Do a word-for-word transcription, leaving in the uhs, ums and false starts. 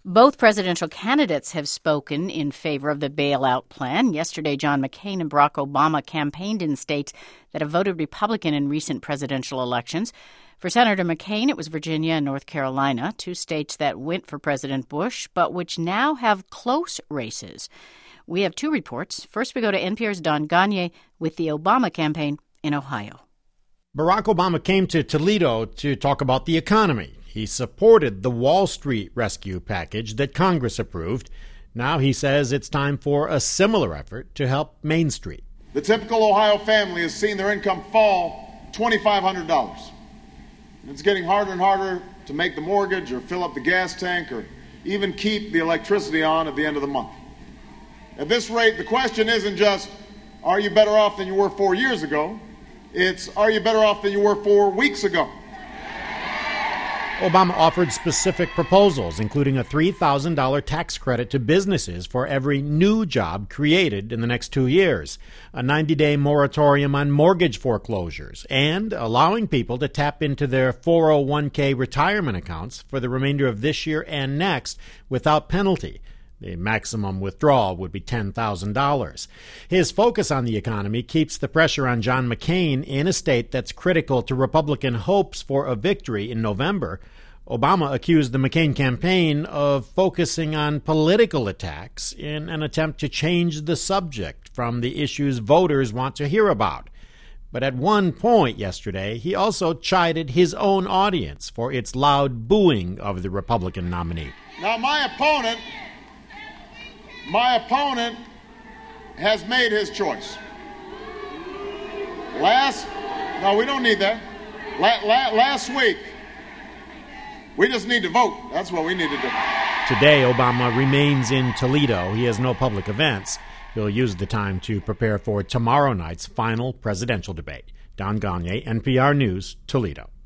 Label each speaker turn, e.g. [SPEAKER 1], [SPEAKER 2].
[SPEAKER 1] Both presidential candidates have spoken in favor of the bailout plan. Yesterday, John McCain and Barack Obama campaigned in states that have voted Republican in recent presidential elections. For Senator McCain, it was Virginia and North Carolina, two states that went for President Bush, but which now have close races. We have two reports. First, we go to N P R's Don Gonyea with the Obama campaign in Ohio.
[SPEAKER 2] Barack Obama came to Toledo to talk about the economy. He supported the Wall Street rescue package that Congress approved. Now he says it's time for a similar effort to help Main Street.
[SPEAKER 3] The typical Ohio family has seen their income fall two thousand five hundred dollars. It's getting harder and harder to make the mortgage or fill up the gas tank or even keep the electricity on at the end of the month. At this rate, the question isn't just, are you better off than you were four years ago? It's, are you better off than you were four weeks ago?
[SPEAKER 2] Obama offered specific proposals, including a three thousand dollars tax credit to businesses for every new job created in the next two years, a ninety-day moratorium on mortgage foreclosures, and allowing people to tap into their four oh one k retirement accounts for the remainder of this year and next without penalty. The maximum withdrawal would be ten thousand dollars. His focus on the economy keeps the pressure on John McCain in a state that's critical to Republican hopes for a victory in November. Obama accused the McCain campaign of focusing on political attacks in an attempt to change the subject from the issues voters want to hear about. But at one point yesterday, he also chided his own audience for its loud booing of the Republican nominee.
[SPEAKER 3] Now, my opponent... My opponent has made his choice. Last, no, we don't need that. La, la, last week, we just need to vote. That's what we need to do.
[SPEAKER 2] Today, Obama remains in Toledo. He has no public events. He'll use the time to prepare for tomorrow night's final presidential debate. Don Gonyea, N P R News, Toledo.